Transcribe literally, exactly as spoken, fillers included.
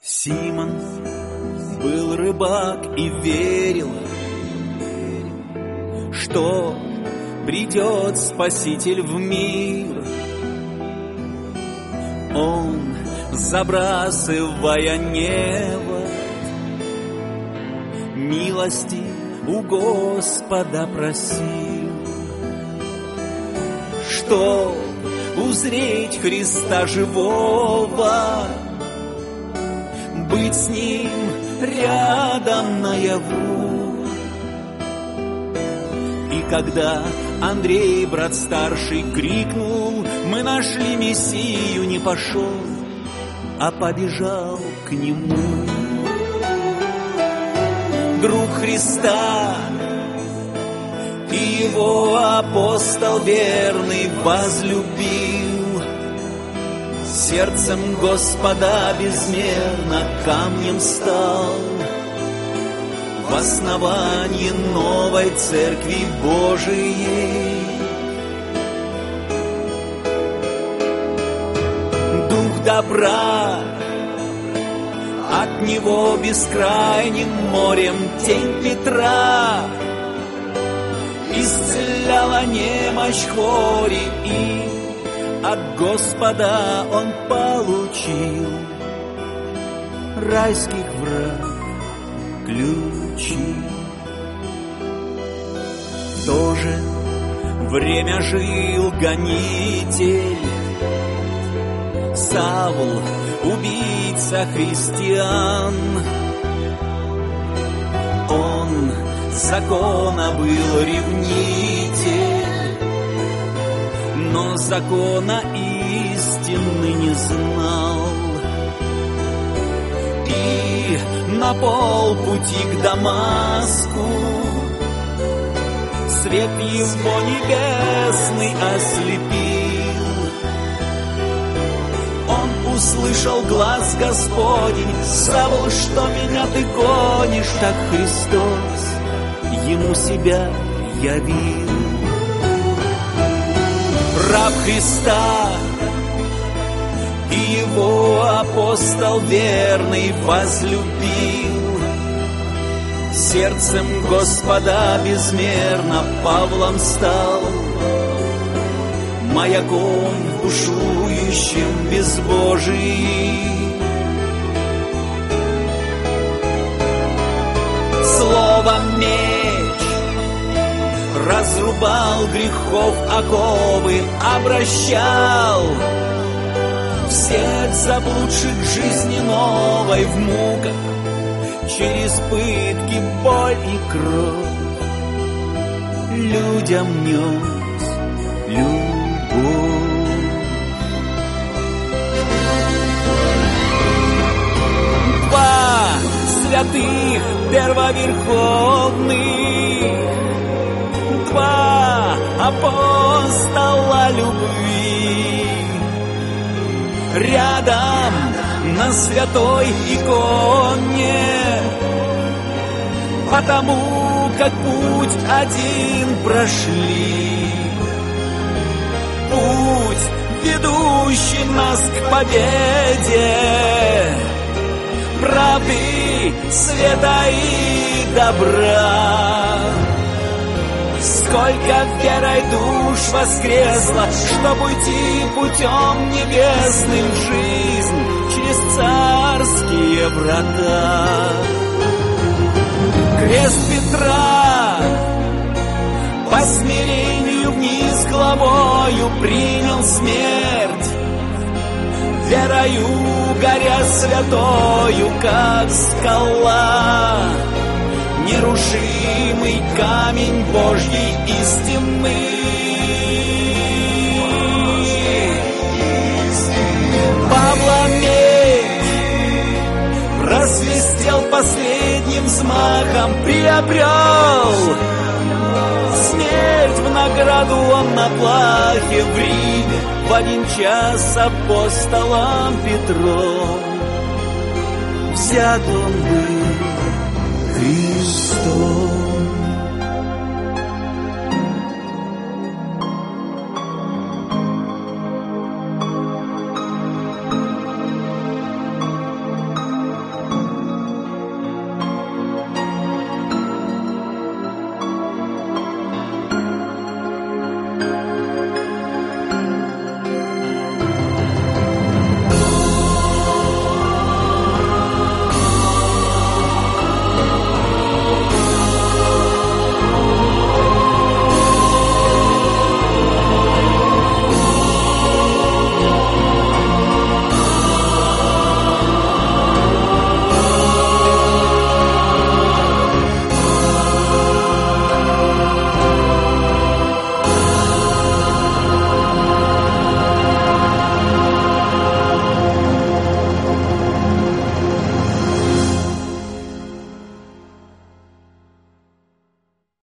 Симон был рыбак и верил, что придет Спаситель в мир. Он, забрасывая невод, милости у Господа просил, чтоб узреть Христа живого, быть с Ним рядом наяву. И когда Андрей, брат старший, крикнул: «Мы нашли Мессию!», не пошел, а побежал к Нему. Друг Христа и Его апостол верный возлюбил, сердцем Господа безмерно камнем стал в основании новой Церкви Божией. Дух добра от Него бескрайним морем тень Петра исцеляла немощь хвори, и от Господа он получил райских врат ключи. В то же время жил гонитель Савл, убийца христиан. Он закона был ревнитель, но закона истины не знал. И на полпути к Дамаску свет его небесный ослепил. Он услышал глас Господень: «Савл, что меня ты гонишь?» Так Христос ему себя явил. Раб Христа и Его апостол верный возлюбил, сердцем Господа безмерно Павлом стал, маяком бушующим безбожий. Словом меч разрубал грехов оковы, обращал всех заблудших жизни новой в муках, через пытки, боль и кровь людям нес любовь. Два святых первоверховных, два апостола любви, рядом на святой иконе, потому как путь один прошли, путь, ведущий нас к победе, правды, света и добра. Сколько верой душ воскресло, чтоб уйти путем небесным в жизнь через царские врата. Крест Петра по смирению вниз головою принял смерть, верою горя святою, как скала, нерушимый камень Божьей истины. Павла меч просвистел последним взмахом, приобрел смерть в награду он на плахе в Риме в один час апостолом Петром. Взят он был Христом.